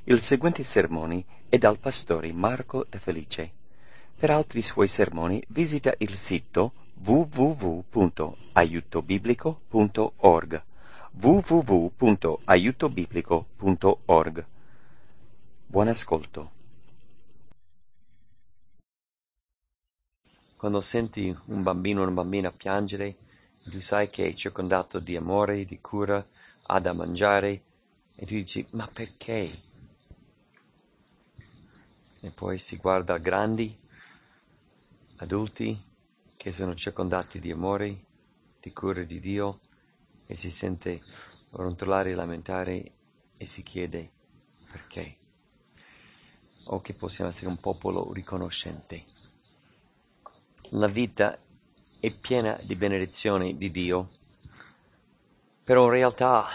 Il seguente sermone è dal pastore Marco De Felice. Per altri suoi sermoni visita il sito www.aiutobiblico.org www.aiutobiblico.org. Buon ascolto. Quando senti un bambino o una bambina piangere, tu sai che è circondato di amore, di cura, ha da mangiare, e tu dici, ma perché? E poi si guarda grandi, adulti, che sono circondati di amore, di cura di Dio, e si sente brontolare e lamentare e si chiede perché. O che possiamo essere un popolo riconoscente. La vita è piena di benedizioni di Dio, però in realtà,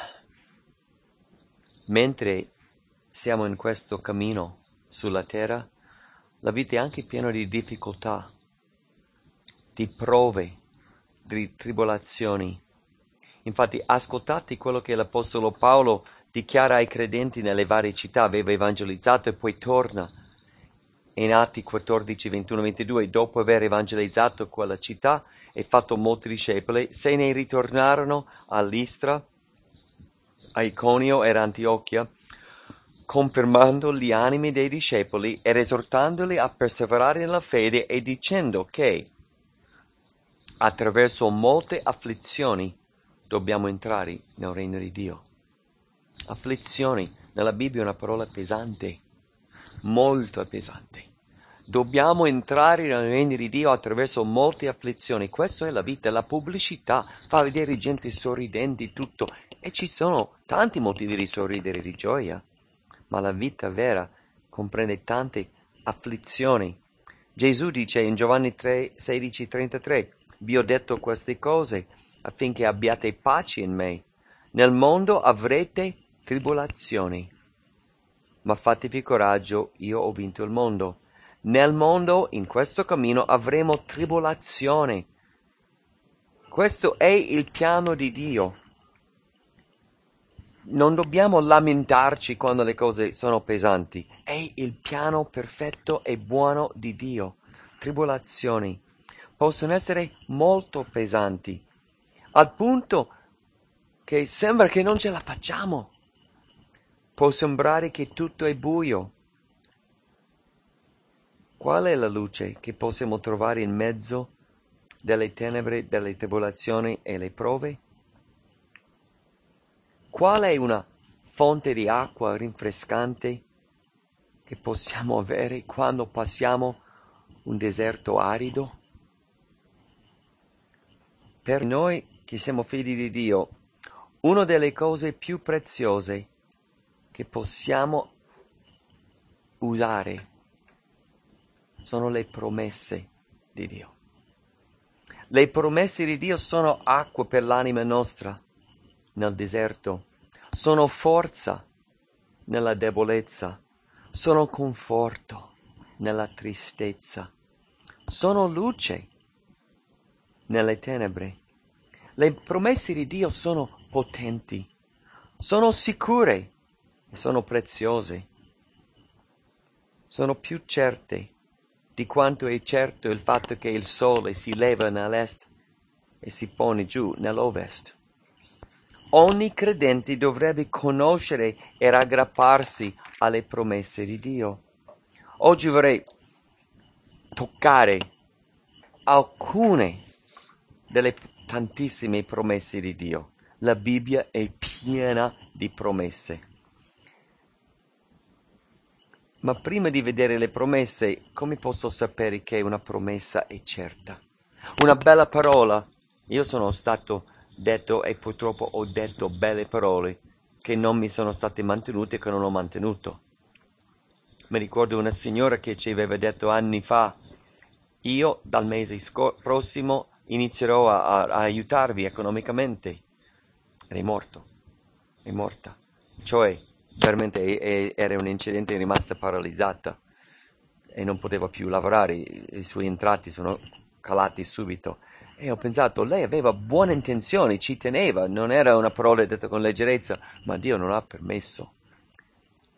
mentre siamo in questo cammino sulla terra, la vita è anche piena di difficoltà, di prove, di tribolazioni. Infatti, ascoltate quello che l'Apostolo Paolo dichiara ai credenti nelle varie città. Aveva evangelizzato e poi torna. In Atti 14, 21, 22, dopo aver evangelizzato quella città e fatto molti discepoli, se ne ritornarono a Listra, a Iconio e Antiochia, confermando gli animi dei discepoli ed esortandoli a perseverare nella fede e dicendo che attraverso molte afflizioni dobbiamo entrare nel regno di Dio. Afflizioni, nella Bibbia è una parola pesante, molto pesante. Dobbiamo entrare nel regno di Dio attraverso molte afflizioni. Questa è la vita, la pubblicità fa vedere gente sorridente, tutto. E ci sono tanti motivi di sorridere, di gioia. Ma la vita vera comprende tante afflizioni. Gesù dice in Giovanni 3, 16, 33, vi ho detto queste cose affinché abbiate pace in me. Nel mondo avrete tribolazioni, ma fatevi coraggio, io ho vinto il mondo. Nel mondo, in questo cammino, avremo tribolazione. Questo è il piano di Dio. Non dobbiamo lamentarci quando le cose sono pesanti. È il piano perfetto e buono di Dio. Tribolazioni possono essere molto pesanti, al punto che sembra che non ce la facciamo. Può sembrare che tutto è buio. Qual è la luce che possiamo trovare in mezzo delle tenebre, delle tribolazioni e le prove? Qual è una fonte di acqua rinfrescante che possiamo avere quando passiamo un deserto arido? Per noi che siamo figli di Dio, una delle cose più preziose che possiamo usare sono le promesse di Dio. Le promesse di Dio sono acqua per l'anima nostra nel deserto, sono forza nella debolezza, sono conforto nella tristezza, sono luce nelle tenebre. Le promesse di Dio sono potenti, sono sicure e sono preziose, sono più certe di quanto è certo il fatto che il sole si leva nell'est e si pone giù nell'ovest. Ogni credente dovrebbe conoscere e raggrapparsi alle promesse di Dio. Oggi vorrei toccare alcune delle tantissime promesse di Dio. La Bibbia è piena di promesse. Ma prima di vedere le promesse, come posso sapere che una promessa è certa? Una bella parola. Io sono stato detto e purtroppo ho detto belle parole che non mi sono state mantenute e che non ho mantenuto. Mi ricordo una signora che ci aveva detto anni fa, io dal mese prossimo inizierò a aiutarvi economicamente. Ed è morta. Cioè, veramente era un incidente, è rimasta paralizzata e non poteva più lavorare, i suoi entrati sono calati subito. E ho pensato, lei aveva buone intenzioni, ci teneva, non era una parola detta con leggerezza, ma Dio non ha permesso.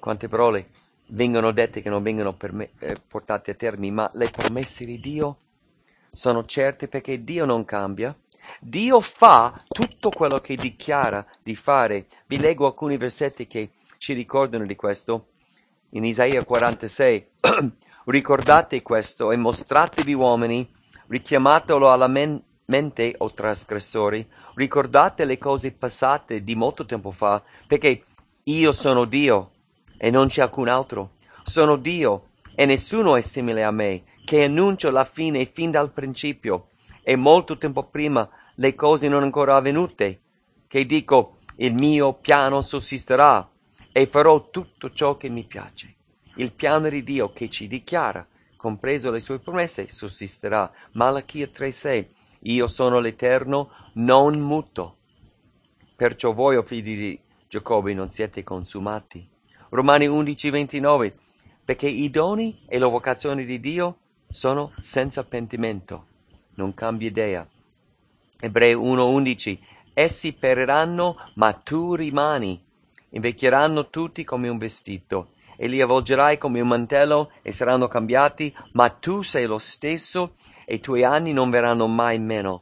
quante parole vengono dette che non vengono portate a termine, ma le promesse di Dio sono certe perché Dio non cambia. Dio fa tutto quello che dichiara di fare. Vi leggo alcuni versetti che ci ricordano di questo. In Isaia 46, ricordate questo e mostratevi uomini, richiamatelo alla mente, o trasgressori, ricordate le cose passate di molto tempo fa, perché io sono Dio e non c'è alcun altro. Sono Dio e nessuno è simile a me, che annuncio la fine fin dal principio e molto tempo prima le cose non ancora avvenute, che dico il mio piano sussisterà e farò tutto ciò che mi piace. Il piano di Dio che ci dichiara, compreso le sue promesse, sussisterà. Malachia 3,6 io sono l'Eterno, non muto. Perciò voi, o figli di Giacobbe, non siete consumati. Romani 11,29 perché i doni e le vocazioni di Dio sono senza pentimento, non cambia idea. Ebrei 1,11 essi periranno, ma tu rimani. Invecchieranno tutti come un vestito, e li avvolgerai come un mantello e saranno cambiati, ma tu sei lo stesso e i tuoi anni non verranno mai meno.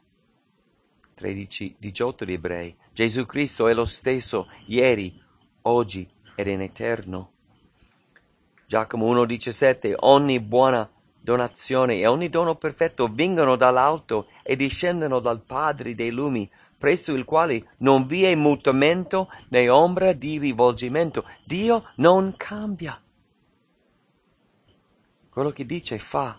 13,18 di Ebrei. Gesù Cristo è lo stesso ieri, oggi ed in eterno. Giacomo 1,17 ogni buona donazione e ogni dono perfetto vengono dall'alto e discendono dal Padre dei lumi, presso il quale non vi è mutamento né ombra di rivolgimento. Dio non cambia. Quello che dice fa.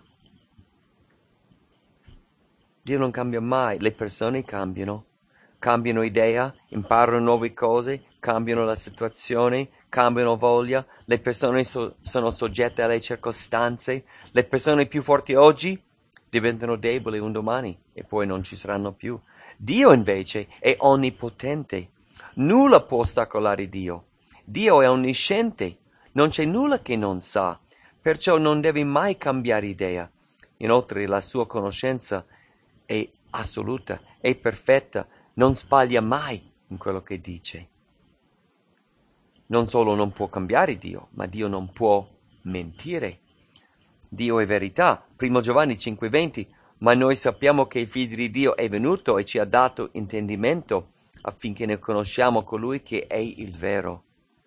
Dio non cambia mai. Le persone cambiano idea, imparano nuove cose, cambiano la situazione, cambiano voglia. Le persone sono soggette alle circostanze. Le persone più forti oggi diventano deboli un domani e poi non ci saranno più. Dio invece è onnipotente. Nulla può ostacolare Dio. Dio è onnisciente. Non c'è nulla che non sa. Perciò non deve mai cambiare idea. Inoltre la sua conoscenza è assoluta, è perfetta, non sbaglia mai in quello che dice. Non solo non può cambiare Dio, ma Dio non può mentire. Dio è verità. 1 Giovanni 5,20 ma noi sappiamo che il Figlio di Dio è venuto e ci ha dato intendimento affinché ne conosciamo colui che è il vero.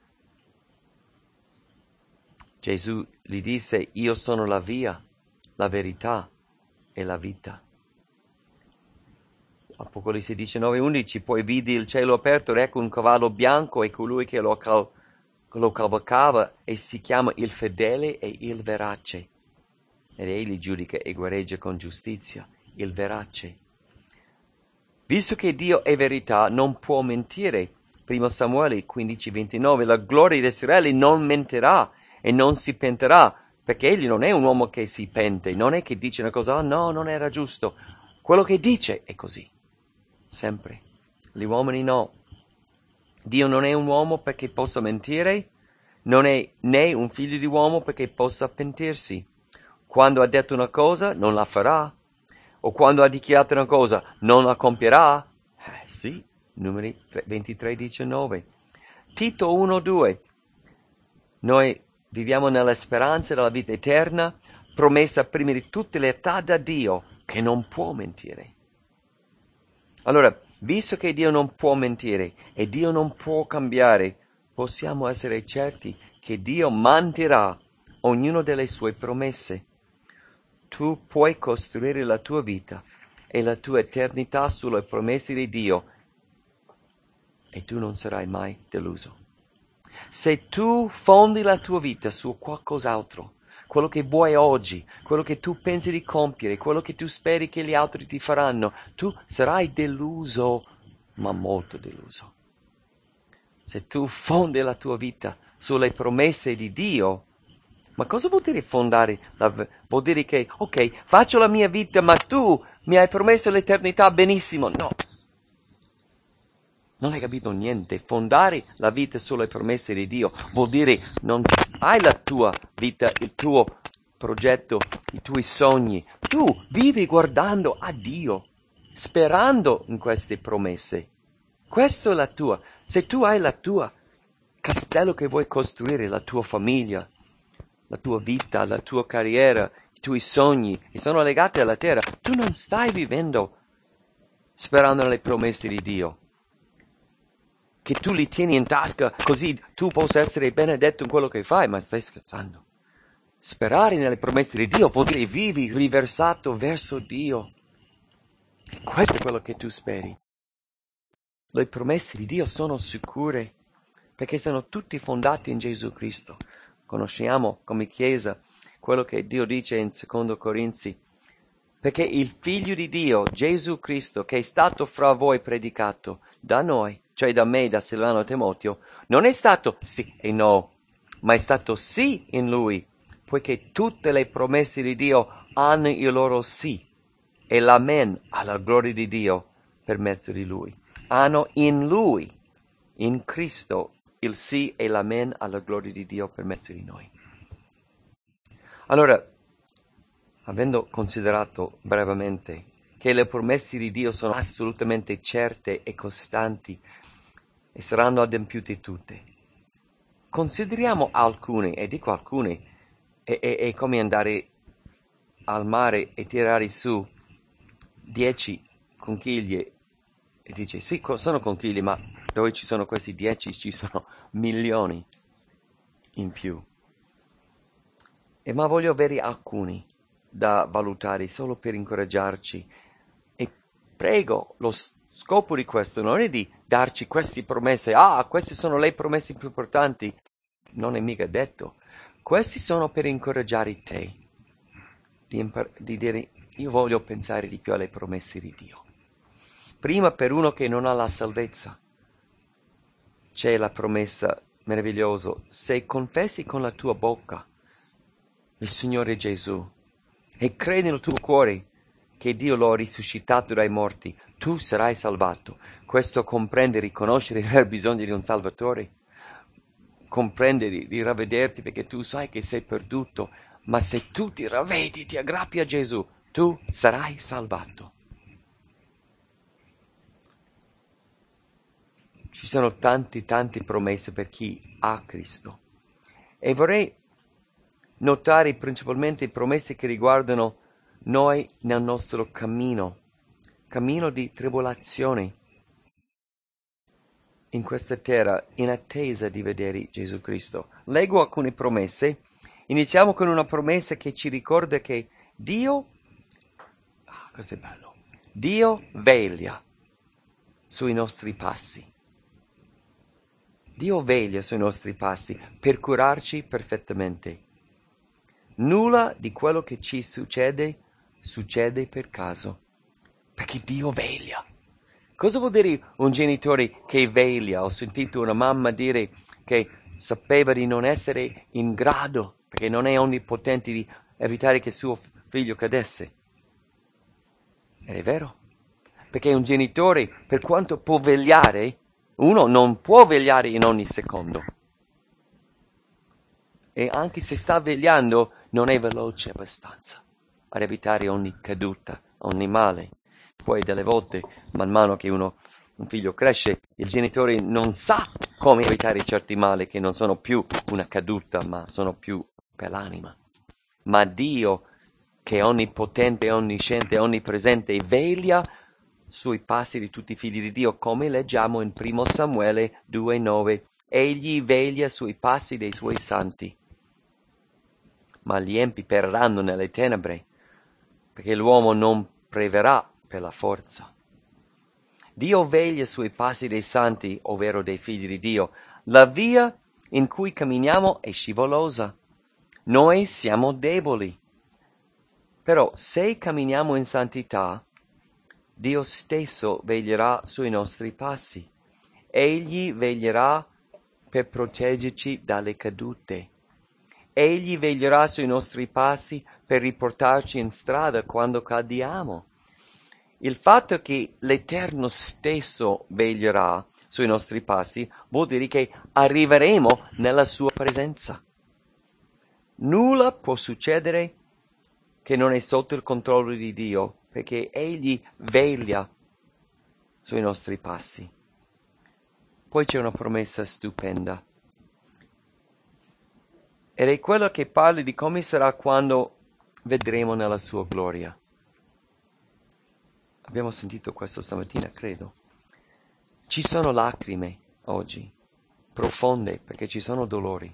Gesù gli disse, io sono la via, la verità e la vita. Apocalisse 19,11 poi vidi il cielo aperto ed ecco un cavallo bianco e colui che lo cavalcava e si chiama il fedele e il verace. Ed egli giudica e guareggia con giustizia, il verace. Visto che Dio è verità, non può mentire. 1 Samuele 15,29 la gloria di Israele non mentirà e non si pentirà, perché egli non è un uomo che si pente, non è che dice una cosa, oh no, non era giusto. Quello che dice è così, sempre. Gli uomini no. Dio non è un uomo perché possa mentire, non è né un figlio di uomo perché possa pentirsi. Quando ha detto una cosa, non la farà. O quando ha dichiarato una cosa, non la compierà. Sì, numeri 23,19. Tito 1,2. Noi viviamo nella speranza della vita eterna, promessa prima di tutte le età da Dio, che non può mentire. Allora, visto che Dio non può mentire e Dio non può cambiare, possiamo essere certi che Dio manterrà ognuna delle sue promesse. Tu puoi costruire la tua vita e la tua eternità sulle promesse di Dio e tu non sarai mai deluso. Se tu fondi la tua vita su qualcos'altro, quello che vuoi oggi, quello che tu pensi di compiere, quello che tu speri che gli altri ti faranno, tu sarai deluso, ma molto deluso. Se tu fondi la tua vita sulle promesse di Dio, ma cosa vuol dire fondare? Vuol dire che, ok, faccio la mia vita, ma tu mi hai promesso l'eternità, benissimo. No. Non hai capito niente. Fondare la vita sulle promesse di Dio vuol dire non hai la tua vita, il tuo progetto, i tuoi sogni. Tu vivi guardando a Dio, sperando in queste promesse. Questa è la tua. Se tu hai la tua, castello che vuoi costruire, la tua famiglia, la tua vita, la tua carriera, i tuoi sogni, e sono legati alla terra. Tu non stai vivendo sperando nelle promesse di Dio, che tu li tieni in tasca così tu possa essere benedetto in quello che fai, ma stai scherzando. Sperare nelle promesse di Dio vuol dire vivi riversato verso Dio. E questo è quello che tu speri. Le promesse di Dio sono sicure, perché sono tutti fondati in Gesù Cristo. Conosciamo come Chiesa quello che Dio dice in 2 Corinzi, perché il Figlio di Dio, Gesù Cristo, che è stato fra voi predicato da noi, cioè da me, da Silvano Timoteo, non è stato sì e no, ma è stato sì in Lui, poiché tutte le promesse di Dio hanno il loro sì e l'amen alla gloria di Dio per mezzo di Lui. Hanno in Lui, in Cristo, il sì e l'amen alla gloria di Dio per mezzo di noi. Allora, avendo considerato brevemente che le promesse di Dio sono assolutamente certe e costanti e saranno adempiute tutte, consideriamo alcune, e dico alcune, è come andare al mare e tirare su 10 conchiglie e dice sì, sono conchiglie, ma dove ci sono questi 10 ci sono milioni in più. Ma voglio avere alcuni da valutare solo per incoraggiarci. E prego, lo scopo di questo non è di darci queste promesse. Queste sono le promesse più importanti. Non è mica detto. Questi sono per incoraggiare te. Di dire, io voglio pensare di più alle promesse di Dio. Prima per uno che non ha la salvezza. C'è la promessa meravigliosa. Se confessi con la tua bocca il Signore Gesù e credi nel tuo cuore che Dio lo ha risuscitato dai morti, tu sarai salvato. Questo comprende riconoscere di aver bisogno di un Salvatore, comprende di ravvederti perché tu sai che sei perduto, ma se tu ti ravvedi, ti aggrappi a Gesù, tu sarai salvato. Ci sono tante promesse per chi ha Cristo. E vorrei notare principalmente promesse che riguardano noi nel nostro cammino di tribolazione in questa terra, in attesa di vedere Gesù Cristo. Leggo alcune promesse. Iniziamo con una promessa che ci ricorda che Dio, questo è bello, Dio veglia sui nostri passi. Dio veglia sui nostri passi per curarci perfettamente. Nulla di quello che ci succede per caso, perché Dio veglia. Cosa vuol dire un genitore che veglia? Ho sentito una mamma dire che sapeva di non essere in grado, perché non è onnipotente, di evitare che suo figlio cadesse. Ed è vero, perché un genitore, per quanto può vegliare, uno non può vegliare in ogni secondo. E anche se sta vegliando, non è veloce abbastanza ad evitare ogni caduta, ogni male. Poi delle volte, man mano che un figlio cresce, il genitore non sa come evitare certi mali che non sono più una caduta, ma sono più per l'anima. Ma Dio, che è onnipotente, onnisciente, onnipresente, veglia sui passi di tutti i figli di Dio, come leggiamo in 1 Samuele 2,9. Egli veglia sui passi dei suoi santi. Ma gli empi perranno nelle tenebre, perché l'uomo non preverà per la forza. Dio veglia sui passi dei santi, ovvero dei figli di Dio. La via in cui camminiamo è scivolosa. Noi siamo deboli. Però se camminiamo in santità, Dio stesso veglierà sui nostri passi. Egli veglierà per proteggerci dalle cadute. Egli veglierà sui nostri passi per riportarci in strada quando cadiamo. Il fatto che l'Eterno stesso veglierà sui nostri passi vuol dire che arriveremo nella sua presenza. Nulla può succedere che non è sotto il controllo di Dio, perché Egli veglia sui nostri passi. Poi c'è una promessa stupenda. ed è quello che parla di come sarà quando vedremo nella sua gloria. Abbiamo sentito questo stamattina, credo. Ci sono lacrime oggi, profonde, perché ci sono dolori,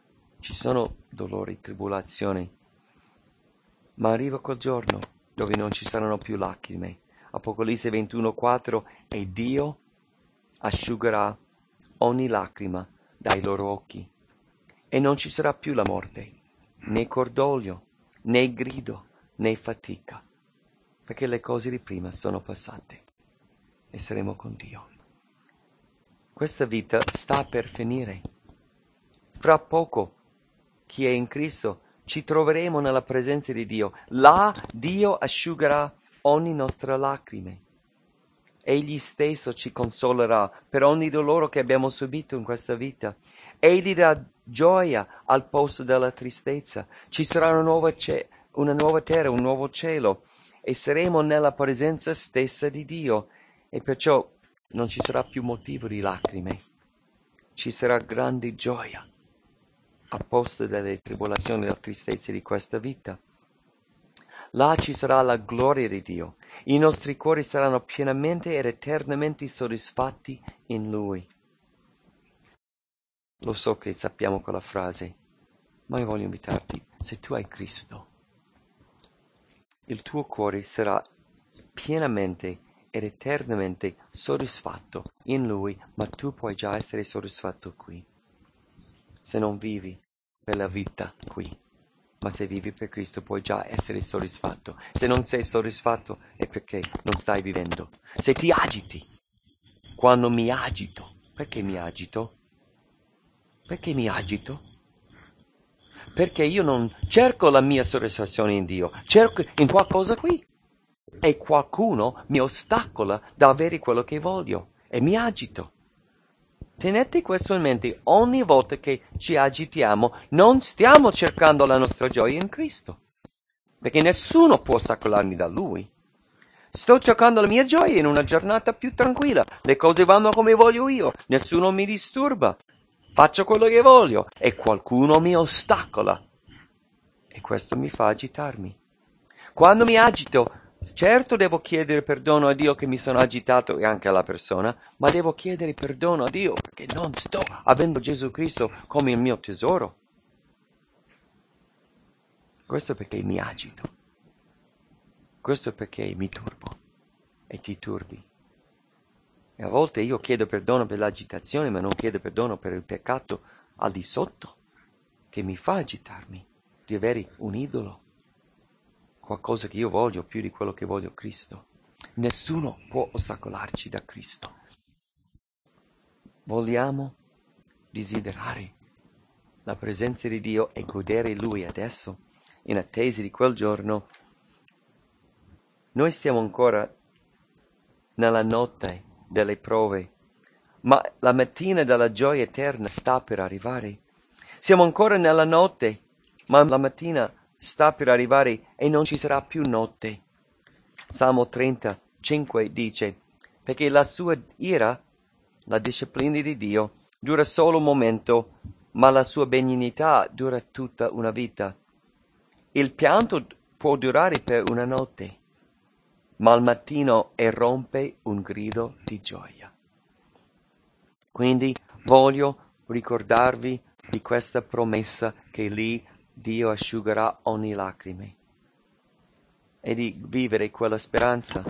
tribolazioni, ma arriva quel giorno dove non ci saranno più lacrime. Apocalisse 21:4, e Dio asciugherà ogni lacrima dai loro occhi, e non ci sarà più la morte, né cordoglio, né grido, né fatica, perché le cose di prima sono passate e saremo con Dio. Questa vita sta per finire. Fra poco, chi è in Cristo, ci troveremo nella presenza di Dio. Là Dio asciugherà ogni nostra lacrime. Egli stesso ci consolerà per ogni dolore che abbiamo subito in questa vita. Egli dà gioia al posto della tristezza. Ci sarà una nuova terra, un nuovo cielo, e saremo nella presenza stessa di Dio. E perciò non ci sarà più motivo di lacrime. Ci sarà grande gioia a posto delle tribolazioni e delle tristezze di questa vita. Là ci sarà la gloria di Dio. I nostri cuori saranno pienamente ed eternamente soddisfatti in Lui. Lo so che sappiamo quella frase, ma io voglio invitarti, se tu hai Cristo, il tuo cuore sarà pienamente ed eternamente soddisfatto in Lui, ma tu puoi già essere soddisfatto qui, se non vivi per la vita qui. Ma se vivi per Cristo puoi già essere soddisfatto. Se non sei soddisfatto è perché non stai vivendo. Se ti agiti, quando mi agito, perché mi agito? Perché mi agito? Perché io non cerco la mia soddisfazione in Dio, cerco in qualcosa qui. E qualcuno mi ostacola da avere quello che voglio e mi agito. Tenete questo in mente, ogni volta che ci agitiamo non stiamo cercando la nostra gioia in Cristo, perché nessuno può ostacolarmi da Lui. Sto cercando la mia gioia in una giornata più tranquilla, le cose vanno come voglio io, nessuno mi disturba, faccio quello che voglio e qualcuno mi ostacola e questo mi fa agitarmi. Quando mi agito, certo devo chiedere perdono a Dio che mi sono agitato e anche alla persona, ma devo chiedere perdono a Dio perché non sto avendo Gesù Cristo come il mio tesoro. Questo è perché mi agito. Questo è perché mi turbo e ti turbi. E a volte io chiedo perdono per l'agitazione, ma non chiedo perdono per il peccato al di sotto che mi fa agitarmi, di avere un idolo. Qualcosa che io voglio più di quello che voglio Cristo. Nessuno può ostacolarci da Cristo. Vogliamo desiderare la presenza di Dio e godere Lui adesso, in attesa di quel giorno. Noi stiamo ancora nella notte delle prove, ma la mattina della gioia eterna sta per arrivare. Siamo ancora nella notte, ma la mattina sta per arrivare e non ci sarà più notte. Salmo 35 dice, perché la sua ira, la disciplina di Dio, dura solo un momento, ma la sua benignità dura tutta una vita. Il pianto può durare per una notte, ma al mattino irrompe un grido di gioia. Quindi voglio ricordarvi di questa promessa che lì Dio asciugherà ogni lacrime e di vivere quella speranza.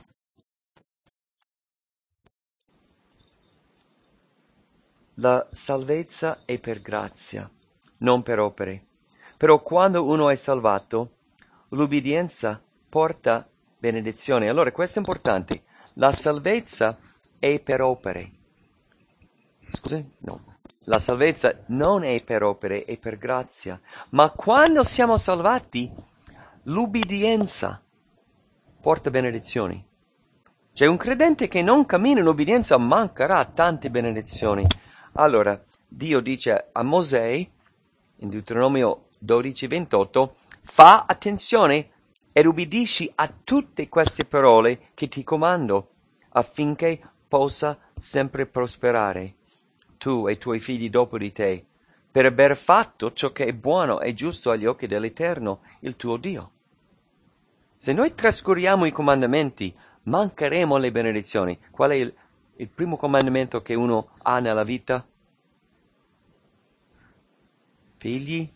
La salvezza è per grazia, non per opere. Però quando uno è salvato, l'ubbidienza porta benedizione. Allora, questo è importante. La salvezza è per opere. Scusi? No. La salvezza non è per opere, è per grazia. Ma quando siamo salvati, l'ubbidienza porta benedizioni. C'è un credente che non cammina in obbedienza mancherà tante benedizioni. Allora, Dio dice a Mosè, in Deuteronomio 12:28, fa attenzione ed ubbidisci a tutte queste parole che ti comando, affinché possa sempre prosperare, tu e i tuoi figli dopo di te, per aver fatto ciò che è buono e giusto agli occhi dell'Eterno, il tuo Dio. Se noi trascuriamo i comandamenti, mancheremo le benedizioni. Qual è il primo comandamento che uno ha nella vita? Figli,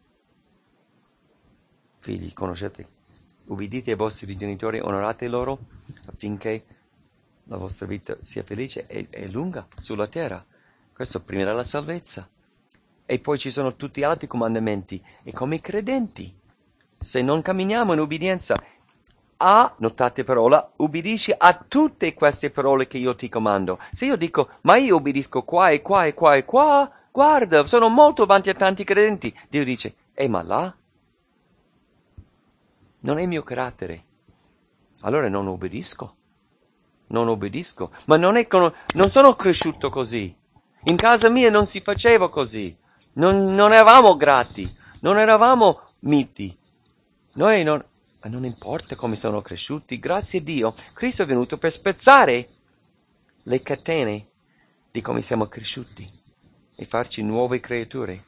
conoscete? Ubbidite ai vostri genitori, onorate loro, affinché la vostra vita sia felice e lunga sulla terra. Questo prima della salvezza. E poi ci sono tutti gli altri comandamenti. E come i credenti, se non camminiamo in ubbidienza, notate parola, ubbidisci a tutte queste parole che io ti comando. Se io dico, ma io ubbidisco qua e qua e qua e qua, guarda, sono molto avanti a tanti credenti. Dio dice, ma là? Non è mio carattere. Allora non obbedisco. Ma non sono cresciuto così. In casa mia non si faceva così. Non eravamo grati. Non eravamo miti. Ma non importa come sono cresciuti. Grazie a Dio, Cristo è venuto per spezzare le catene di come siamo cresciuti e farci nuove creature.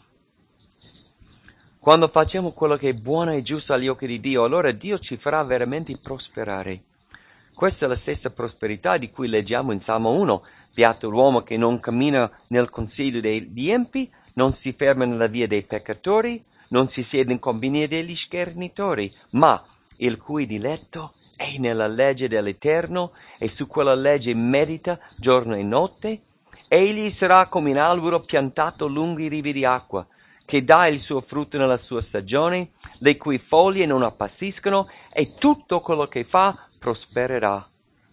Quando facciamo quello che è buono e giusto agli occhi di Dio, allora Dio ci farà veramente prosperare. Questa è la stessa prosperità di cui leggiamo in Salmo 1. Beato l'uomo che non cammina nel consiglio degli empi, non si ferma nella via dei peccatori, non si siede in compagnia degli schernitori, ma il cui diletto è nella legge dell'Eterno e su quella legge medita giorno e notte. Egli sarà come un albero piantato lungo i rivi di acqua, che dà il suo frutto nella sua stagione, le cui foglie non appassiscono, e tutto quello che fa prospererà.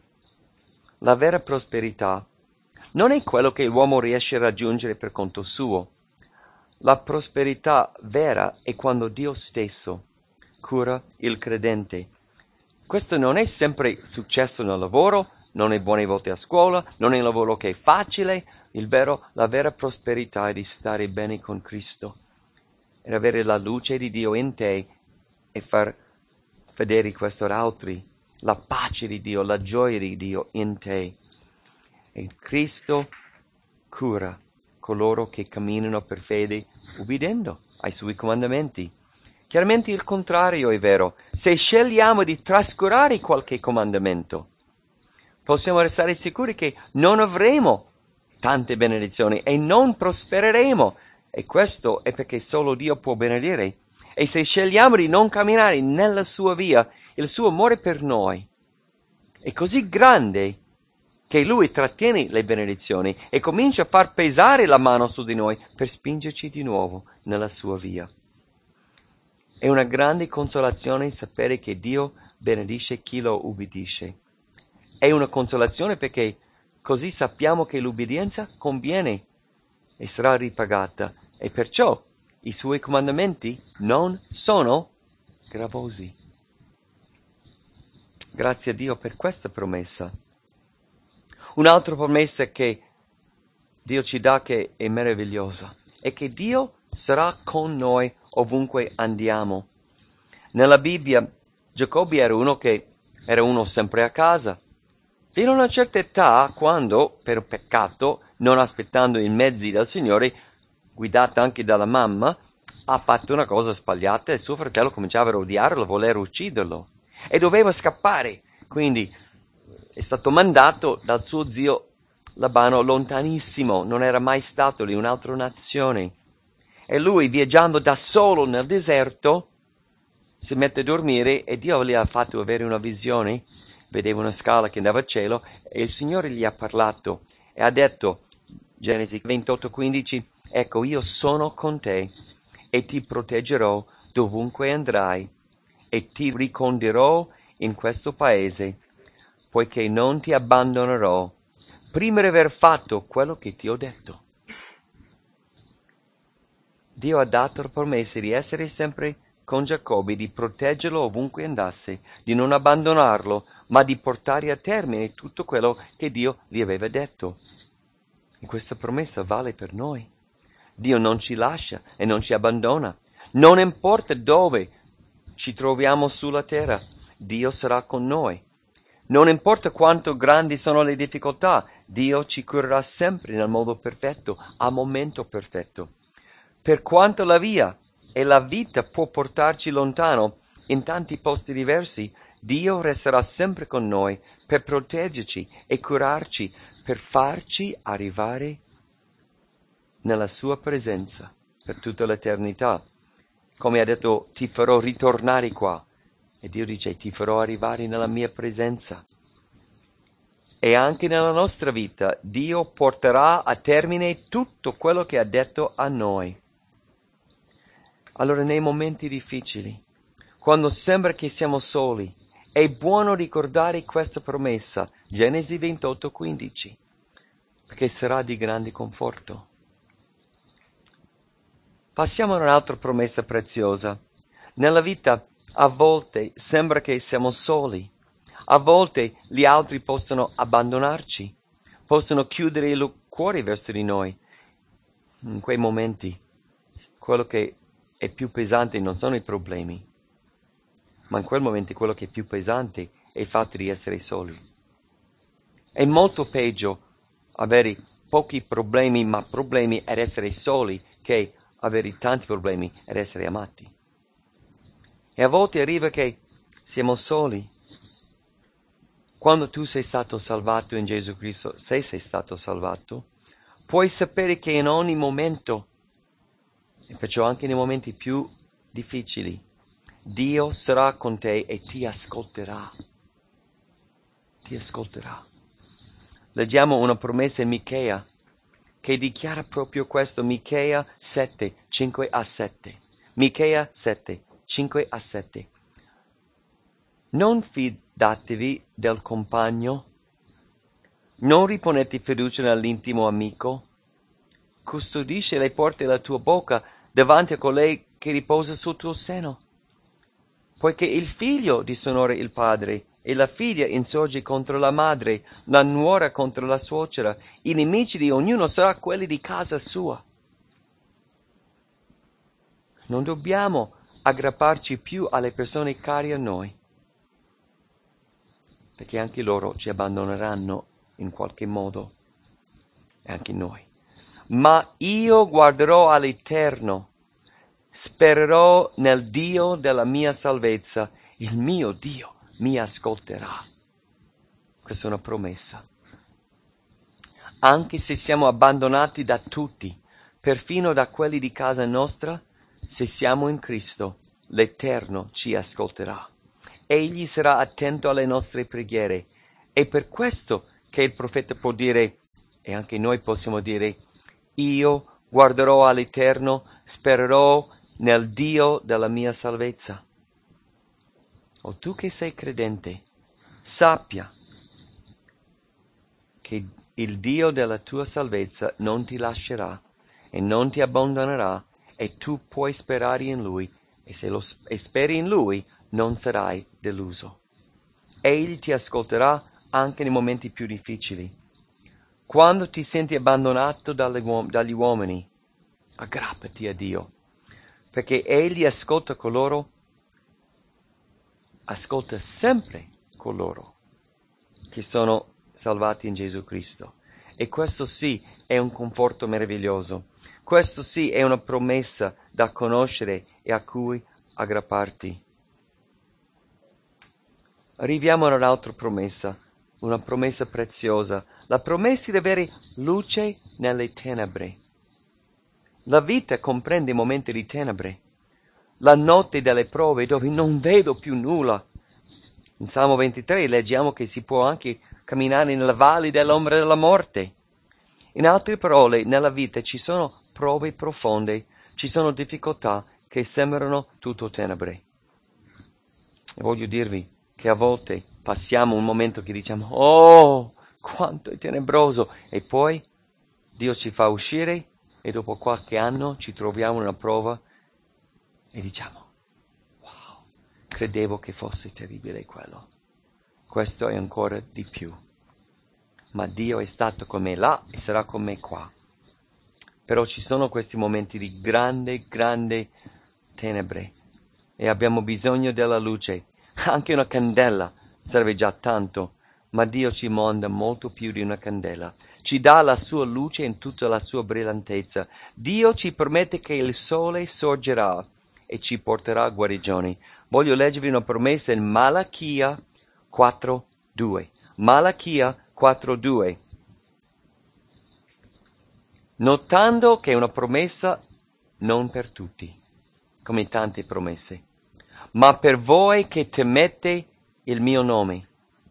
La vera prosperità non è quello che l'uomo riesce a raggiungere per conto suo. La prosperità vera è quando Dio stesso cura il credente. Questo non è sempre successo nel lavoro, non è buone volte a scuola, non è un lavoro che è facile. La vera prosperità è di stare bene con Cristo e avere la luce di Dio in te e far vedere questo ad altri, la pace di Dio, la gioia di Dio in te. E Cristo cura coloro che camminano per fede ubbidendo ai suoi comandamenti. Chiaramente il contrario è vero. Se scegliamo di trascurare qualche comandamento, possiamo restare sicuri che non avremo tante benedizioni e non prospereremo. E questo è perché solo Dio può benedire. E se scegliamo di non camminare nella sua via, il suo amore per noi è così grande che Lui trattiene le benedizioni e comincia a far pesare la mano su di noi per spingerci di nuovo nella sua via. È una grande consolazione sapere che Dio benedice chi lo ubbidisce. È una consolazione perché così sappiamo che l'ubbidienza conviene e sarà ripagata, e perciò i suoi comandamenti non sono gravosi. Grazie a Dio per questa promessa. Un'altra promessa che Dio ci dà che è meravigliosa è che Dio sarà con noi ovunque andiamo. Nella Bibbia Giacobbe era uno sempre a casa. Fino a una certa età, quando, per peccato, non aspettando i mezzi del Signore, guidata anche dalla mamma, ha fatto una cosa sbagliata e suo fratello cominciava a odiarlo, a voler ucciderlo. E doveva scappare. Quindi è stato mandato dal suo zio Labano lontanissimo, non era mai stato in un'altra nazione. E lui, viaggiando da solo nel deserto, si mette a dormire e Dio gli ha fatto avere una visione. Vedeva una scala che andava al cielo e il Signore gli ha parlato e ha detto, Genesi 28:15, ecco, io sono con te e ti proteggerò dovunque andrai e ti ricondurrò in questo paese, poiché non ti abbandonerò prima di aver fatto quello che ti ho detto. Dio ha dato la promessa di essere sempre con Giacobbe, di proteggerlo ovunque andasse, di non abbandonarlo, ma di portare a termine tutto quello che Dio gli aveva detto. E questa promessa vale per noi. Dio non ci lascia e non ci abbandona. Non importa dove ci troviamo sulla terra, Dio sarà con noi. Non importa quanto grandi sono le difficoltà, Dio ci curerà sempre nel modo perfetto, al momento perfetto. Per quanto la via e la vita può portarci lontano in tanti posti diversi, Dio resterà sempre con noi per proteggerci e curarci, per farci arrivare nella sua presenza per tutta l'eternità. Come ha detto, ti farò ritornare qua. E Dio dice, ti farò arrivare nella mia presenza. E anche nella nostra vita Dio porterà a termine tutto quello che ha detto a noi. Allora, nei momenti difficili, quando sembra che siamo soli, è buono ricordare questa promessa, Genesi 28:15, perché sarà di grande conforto. Passiamo a un'altra promessa preziosa. Nella vita a volte sembra che siamo soli, a volte gli altri possono abbandonarci, possono chiudere il cuore verso di noi. In quei momenti, quello che è più pesante non sono i problemi, ma in quel momento quello che è più pesante è il fatto di essere soli. È molto peggio avere pochi problemi, ma problemi ed essere soli, che avere tanti problemi ed essere amati. E a volte arriva che siamo soli. Quando tu sei stato salvato in Gesù Cristo, se sei stato salvato, puoi sapere che in ogni momento, e perciò anche nei momenti più difficili, Dio sarà con te e ti ascolterà. Ti ascolterà. Leggiamo una promessa in Michea che dichiara proprio questo, Michea 7, 5-7. Michea 7, 5-7. Non fidatevi del compagno, non riponete fiducia nell'intimo amico, custodisce le porte della tua bocca davanti a colei che riposa sul tuo seno. Poiché il figlio disonora il padre e la figlia insorge contro la madre, la nuora contro la suocera, i nemici di ognuno saranno quelli di casa sua. Non dobbiamo aggrapparci più alle persone cari a noi, perché anche loro ci abbandoneranno in qualche modo, e anche noi. Ma io guarderò all'Eterno, spererò nel Dio della mia salvezza, il mio Dio mi ascolterà. Questa è una promessa. Anche se siamo abbandonati da tutti, perfino da quelli di casa nostra, se siamo in Cristo, l'Eterno ci ascolterà. Egli sarà attento alle nostre preghiere. È per questo che il profeta può dire, e anche noi possiamo dire, io guarderò all'Eterno, spererò nel Dio della mia salvezza. O tu che sei credente, sappia che il Dio della tua salvezza non ti lascerà e non ti abbandonerà, e tu puoi sperare in Lui, e se speri in Lui non sarai deluso. Egli ti ascolterà anche nei momenti più difficili. Quando ti senti abbandonato dagli uomini, aggrappati a Dio, perché Egli ascolta sempre coloro che sono salvati in Gesù Cristo. E questo sì è un conforto meraviglioso. Questo sì è una promessa da conoscere e a cui aggrapparti. Arriviamo ad un'altra promessa, una promessa preziosa, la promessa di avere luce nelle tenebre. La vita comprende momenti di tenebre, la notte delle prove dove non vedo più nulla. In Salmo 23 leggiamo che si può anche camminare nella valle dell'ombra della morte. In altre parole, nella vita ci sono prove profonde, ci sono difficoltà che sembrano tutto tenebre. E voglio dirvi che a volte passiamo un momento che diciamo, oh, quanto è tenebroso, e poi Dio ci fa uscire e dopo qualche anno ci troviamo in una prova e diciamo, wow, credevo che fosse terribile quello. Questo è ancora di più. Ma Dio è stato con me là e sarà con me qua. Però ci sono questi momenti di grande tenebre e abbiamo bisogno della luce. Anche una candela serve già tanto, ma Dio ci manda molto più di una candela. Ci dà la sua luce in tutta la sua brillantezza. Dio ci promette che il sole sorgerà e ci porterà guarigioni. Voglio leggervi una promessa in Malachia 4:2. Malachia 4:2. Notando che è una promessa non per tutti, come tante promesse, ma per voi che temete il mio nome.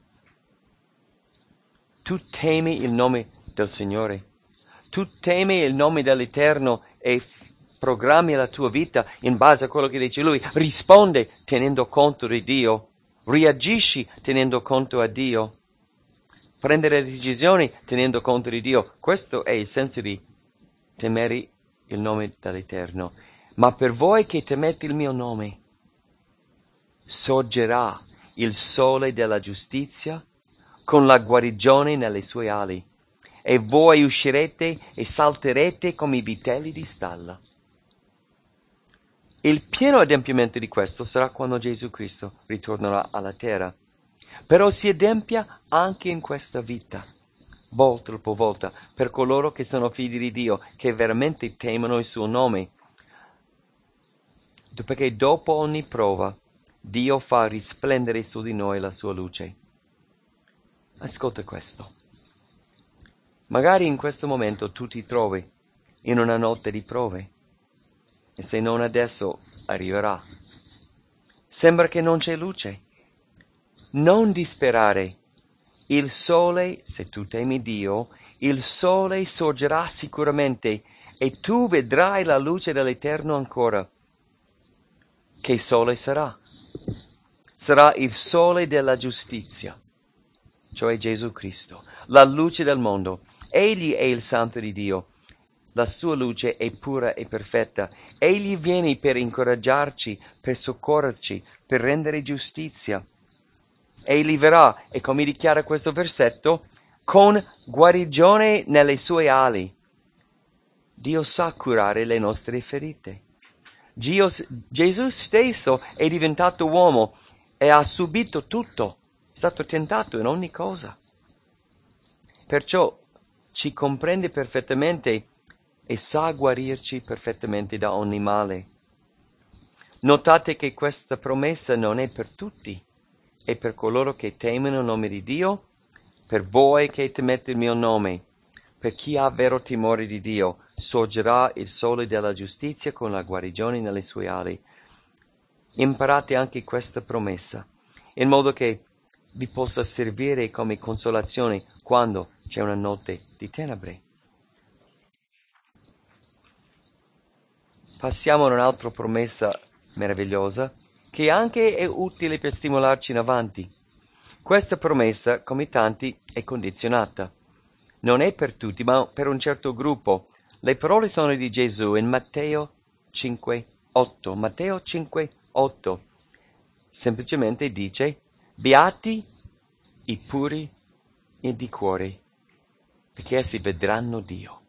Tu temi il nome del Signore, tu temi il nome dell'Eterno e programmi la tua vita in base a quello che dice Lui. Risponde tenendo conto di Dio, reagisci tenendo conto a Dio, prendere decisioni tenendo conto di Dio. Questo è il senso di temere il nome dell'Eterno. Ma per voi che temete il mio nome, sorgerà il sole della giustizia con la guarigione nelle sue ali, e voi uscirete e salterete come i vitelli di stalla. Il pieno adempimento di questo sarà quando Gesù Cristo ritornerà alla terra. Però si adempia anche in questa vita, volta dopo volta, per coloro che sono figli di Dio, che veramente temono il suo nome. Perché dopo ogni prova, Dio fa risplendere su di noi la sua luce. Ascolta questo. Magari in questo momento tu ti trovi in una notte di prove, e se non adesso arriverà. Sembra che non c'è luce. Non disperare. Il sole, se tu temi Dio, il sole sorgerà sicuramente e tu vedrai la luce dell'Eterno ancora. Che sole sarà? Sarà il sole della giustizia, cioè Gesù Cristo, la luce del mondo. Egli è il Santo di Dio. La sua luce è pura e perfetta. Egli viene per incoraggiarci, per soccorrerci, per rendere giustizia. Egli verrà, e come dichiara questo versetto, con guarigione nelle sue ali. Dio sa curare le nostre ferite. Gesù stesso è diventato uomo e ha subito tutto, è stato tentato in ogni cosa. Perciò ci comprende perfettamente e sa guarirci perfettamente da ogni male. Notate che questa promessa non è per tutti, è per coloro che temono il nome di Dio, per voi che temete il mio nome. Per chi ha vero timore di Dio, sorgerà il sole della giustizia con la guarigione nelle sue ali. Imparate anche questa promessa, in modo che vi possa servire come consolazione quando c'è una notte di tenebre. Passiamo ad un'altra promessa meravigliosa, che anche è utile per stimolarci in avanti. Questa promessa, come tanti, è condizionata. Non è per tutti, ma per un certo gruppo. Le parole sono di Gesù in Matteo 5:8. Matteo 5:8. Semplicemente dice: beati i puri di cuore, perché essi vedranno Dio.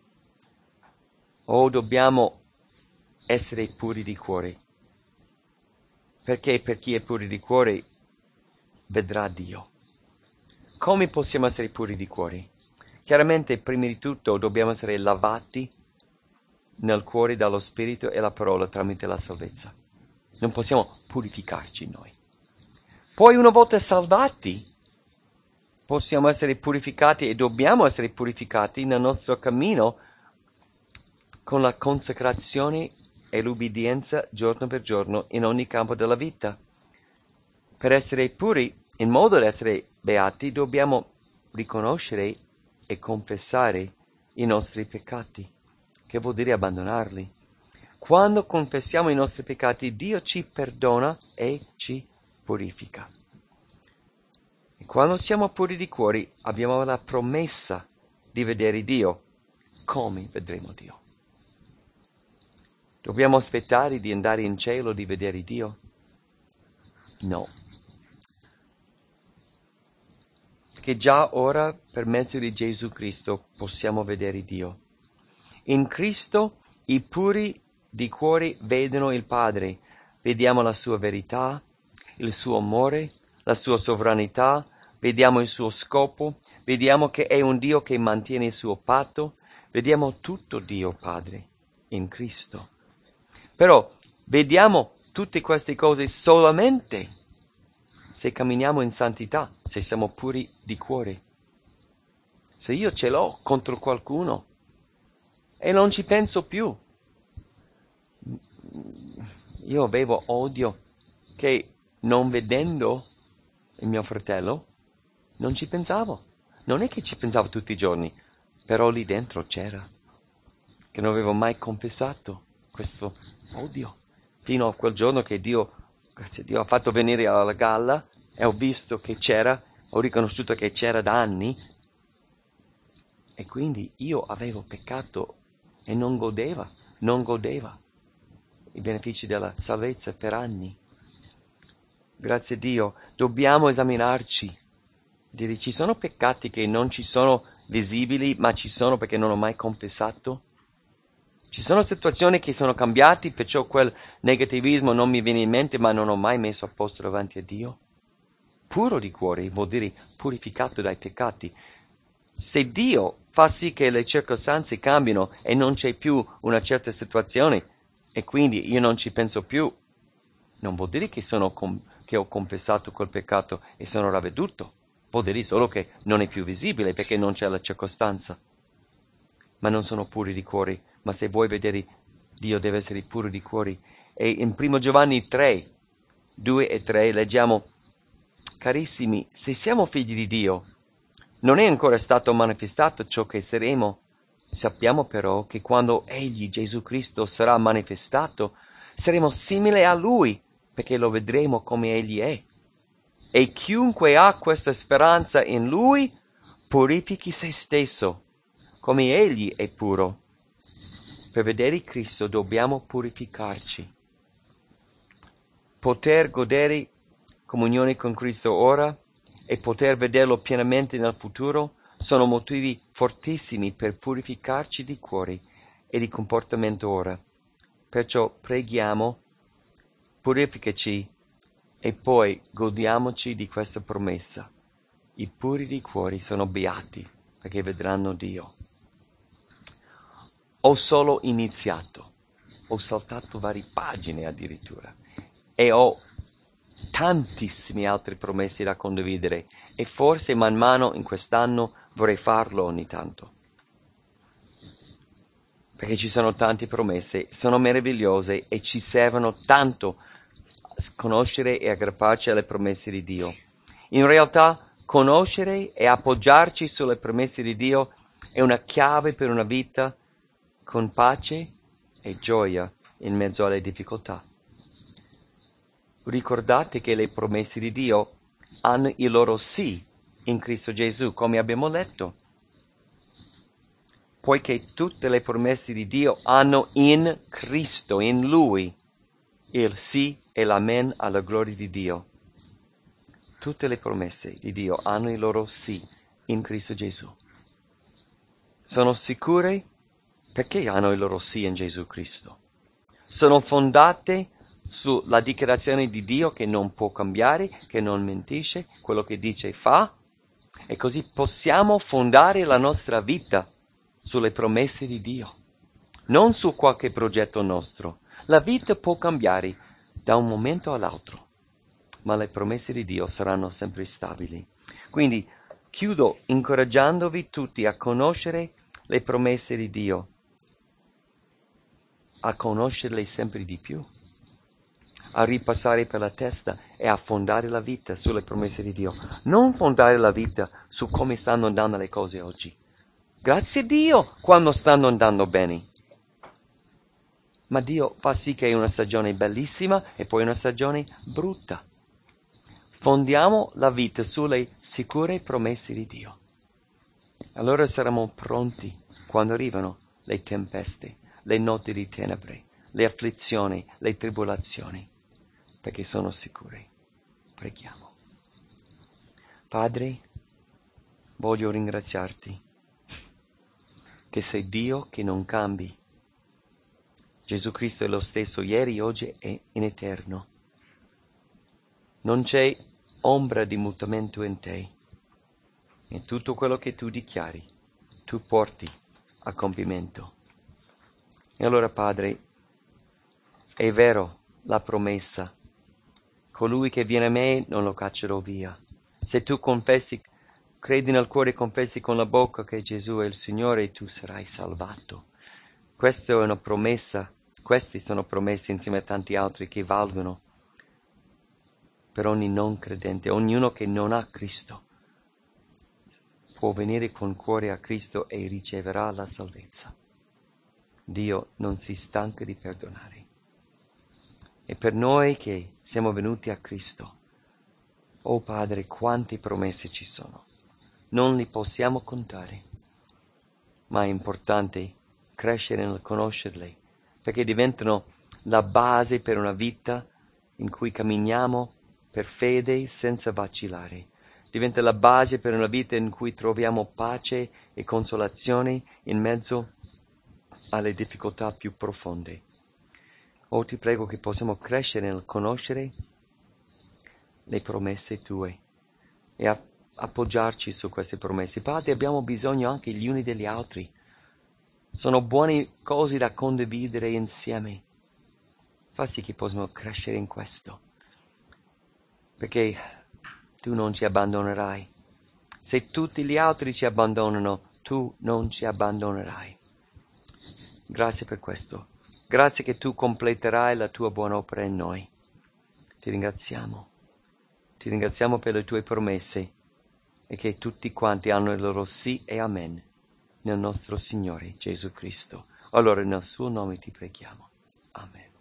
Dobbiamo essere puri di cuore, perché per chi è puri di cuore vedrà Dio. Come possiamo essere puri di cuore? Chiaramente, prima di tutto, dobbiamo essere lavati nel cuore dallo Spirito e la parola tramite la salvezza. Non possiamo purificarci noi. Poi, una volta salvati, possiamo essere purificati e dobbiamo essere purificati nel nostro cammino con la consacrazione e l'ubbidienza giorno per giorno in ogni campo della vita. Per essere puri, in modo da essere beati, dobbiamo riconoscere e confessare i nostri peccati, che vuol dire abbandonarli. Quando confessiamo i nostri peccati, Dio ci perdona e ci purifica. E quando siamo puri di cuore, abbiamo la promessa di vedere Dio. Come vedremo Dio? Dobbiamo aspettare di andare in cielo di vedere Dio? No. Che già ora, per mezzo di Gesù Cristo, possiamo vedere Dio. In Cristo i puri di cuore vedono il Padre. Vediamo la sua verità, il suo amore, la sua sovranità, vediamo il suo scopo, vediamo che è un Dio che mantiene il suo patto, vediamo tutto Dio Padre in Cristo. Però vediamo tutte queste cose solamente se camminiamo in santità, se siamo puri di cuore. Se io ce l'ho contro qualcuno e non ci penso più, io avevo odio che non vedendo il mio fratello non ci pensavo. Non è che ci pensavo tutti i giorni, però lì dentro c'era, che non avevo mai confessato questo odio, fino a quel giorno che Dio, grazie a Dio, ha fatto venire alla galla e ho visto che c'era, ho riconosciuto che c'era da anni, e quindi io avevo peccato e non godeva i benefici della salvezza per anni. Grazie a Dio, dobbiamo esaminarci, dire ci sono peccati che non ci sono visibili, ma ci sono perché non ho mai confessato? Ci sono situazioni che sono cambiate, perciò quel negativismo non mi viene in mente, ma non ho mai messo a posto davanti a Dio? Puro di cuore vuol dire purificato dai peccati. Se Dio fa sì che le circostanze cambino e non c'è più una certa situazione e quindi io non ci penso più, non vuol dire che ho confessato quel peccato e sono ravveduto. Vuol dire solo che non è più visibile perché non c'è la circostanza. Ma non sono puri di cuore. Ma se vuoi vedere Dio deve essere puro di cuore. E in 1 Giovanni 3, 2 e 3 leggiamo: carissimi, se siamo figli di Dio, non è ancora stato manifestato ciò che saremo. Sappiamo però che quando Egli, Gesù Cristo, sarà manifestato, saremo simili a Lui, perché lo vedremo come Egli è. E chiunque ha questa speranza in Lui, purifichi se stesso, come Egli è puro. Per vedere Cristo dobbiamo purificarci. Poter godere comunione con Cristo ora e poter vederlo pienamente nel futuro sono motivi fortissimi per purificarci di cuore e di comportamento ora. Perciò preghiamo, purificaci e poi godiamoci di questa promessa. I puri di cuore sono beati perché vedranno Dio. Ho solo iniziato, ho saltato varie pagine addirittura e ho tantissime altre promesse da condividere e forse man mano in quest'anno vorrei farlo ogni tanto. Perché ci sono tante promesse, sono meravigliose e ci servono tanto conoscere e aggrapparci alle promesse di Dio. In realtà, conoscere e appoggiarci sulle promesse di Dio è una chiave per una vita con pace e gioia in mezzo alle difficoltà. Ricordate che le promesse di Dio hanno il loro sì in Cristo Gesù, come abbiamo letto. Poiché tutte le promesse di Dio hanno in Cristo, in Lui, il sì e l'amen alla gloria di Dio. Tutte le promesse di Dio hanno il loro sì in Cristo Gesù. Sono sicure perché hanno il loro sì in Gesù Cristo. Sono fondate sulla dichiarazione di Dio che non può cambiare, che non mentisce, quello che dice fa, e così possiamo fondare la nostra vita sulle promesse di Dio, non su qualche progetto nostro. La vita può cambiare da un momento all'altro, ma le promesse di Dio saranno sempre stabili. Quindi chiudo incoraggiandovi tutti a conoscere le promesse di Dio, a conoscerle sempre di più, a ripassare per la testa e a fondare la vita sulle promesse di Dio. Non fondare la vita su come stanno andando le cose oggi. Grazie a Dio quando stanno andando bene. Ma Dio fa sì che è una stagione bellissima e poi una stagione brutta. Fondiamo la vita sulle sicure promesse di Dio. Allora saremo pronti quando arrivano le tempeste, le notti di tenebre, le afflizioni, le tribolazioni, perché sono sicuri. Preghiamo. Padre, voglio ringraziarti che sei Dio che non cambi. Gesù Cristo è lo stesso ieri, oggi e in eterno. Non c'è ombra di mutamento in te. E tutto quello che tu dichiari, tu porti a compimento. E allora, Padre, è vero la promessa. Colui che viene a me non lo caccerò via. Se tu confessi, credi nel cuore e confessi con la bocca che Gesù è il Signore, tu sarai salvato. Questa è una promessa, questi sono promesse insieme a tanti altri che valgono per ogni non credente. Ognuno che non ha Cristo può venire con cuore a Cristo e riceverà la salvezza. Dio non si stanca di perdonare. E per noi che siamo venuti a Cristo, oh Padre, quante promesse ci sono. Non li possiamo contare, ma è importante crescere nel conoscerle, perché diventano la base per una vita in cui camminiamo per fede senza vacillare. Diventa la base per una vita in cui troviamo pace e consolazione in mezzo alle difficoltà più profonde. Oh, ti prego che possiamo crescere nel conoscere le promesse tue e appoggiarci su queste promesse. Padre, abbiamo bisogno anche gli uni degli altri. Sono buone cose da condividere insieme. Fa sì che possiamo crescere in questo, perché tu non ci abbandonerai. Se tutti gli altri ci abbandonano, tu non ci abbandonerai. Grazie per questo. Grazie che tu completerai la tua buona opera in noi. Ti ringraziamo. Ti ringraziamo per le tue promesse e che tutti quanti hanno il loro sì e amen nel nostro Signore Gesù Cristo. Allora nel suo nome ti preghiamo. Amen.